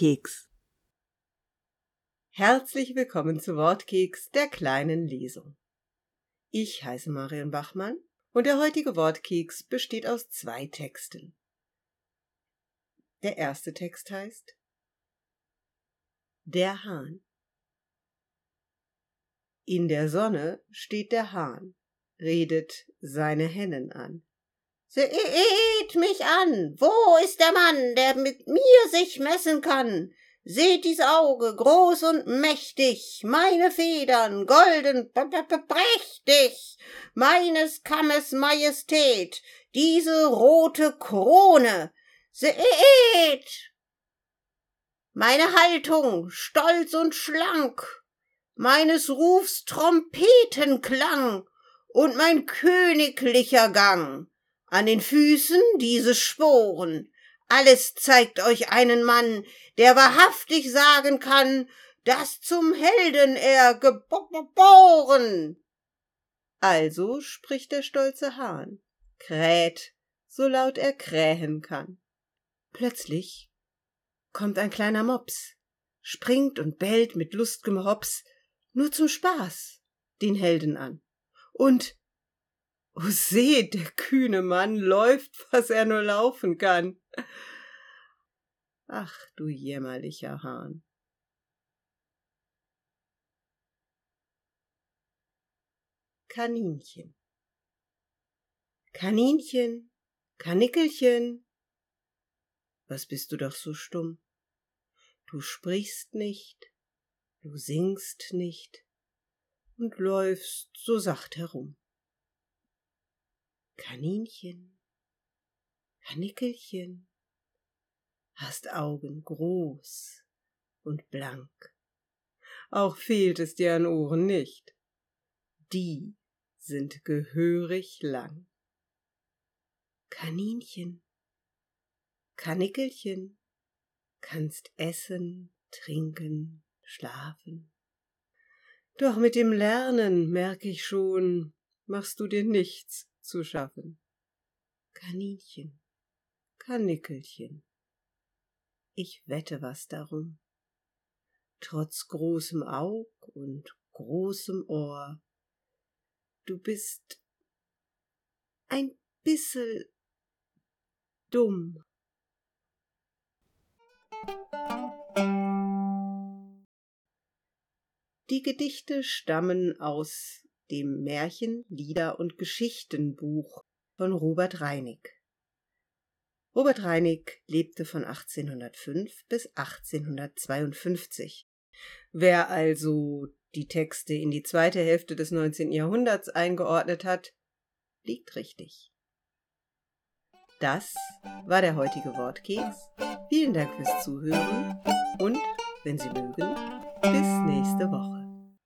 Wortkeks. Herzlich willkommen zu Wortkeks, der kleinen Lesung. Ich heiße Marion Bachmann und der heutige Wortkeks besteht aus 2 Texten. Der erste Text heißt Der Hahn. In der Sonne steht der Hahn, redet seine Hennen an. Seht mich an, wo ist der Mann, der mit mir sich messen kann? Seht dies Auge, groß und mächtig, meine Federn, golden, prächtig, meines Kammes Majestät, diese rote Krone. Seht! Meine Haltung, stolz und schlank, meines Rufs Trompetenklang und mein königlicher Gang. An den Füßen diese Sporen, alles zeigt euch einen Mann, der wahrhaftig sagen kann, dass zum Helden er geboren. Also spricht der stolze Hahn, kräht, so laut er krähen kann. Plötzlich kommt ein kleiner Mops, springt und bellt mit lust'gem Hops, nur zum Spaß, den Helden an. Und o seht, der kühne Mann läuft, was er nur laufen kann. Ach, du jämmerlicher Hahn. Kaninchen. Kaninchen, Karnickelchen, was bist du doch so stumm? Du sprichst nicht, du singst nicht und läufst so sacht herum. Kaninchen, Karnickelchen, hast Augen groß und blank, auch fehlt es dir an Ohren nicht, die sind gehörig lang. Kaninchen, Karnickelchen, kannst essen, trinken, schlafen, doch mit dem Lernen, merk ich schon, machst du dir nichts zu schaffen. Kaninchen, Karnickelchen, ich wette was darum. Trotz großem Aug und großem Ohr, du bist ein bissel dumm. Die Gedichte stammen aus dem Märchen-, Lieder- und Geschichtenbuch von Robert Reinig. Robert Reinig lebte von 1805 bis 1852. Wer also die Texte in die zweite Hälfte des 19. Jahrhunderts eingeordnet hat, liegt richtig. Das war der heutige Wortkeks. Vielen Dank fürs Zuhören und, wenn Sie mögen, bis nächste Woche.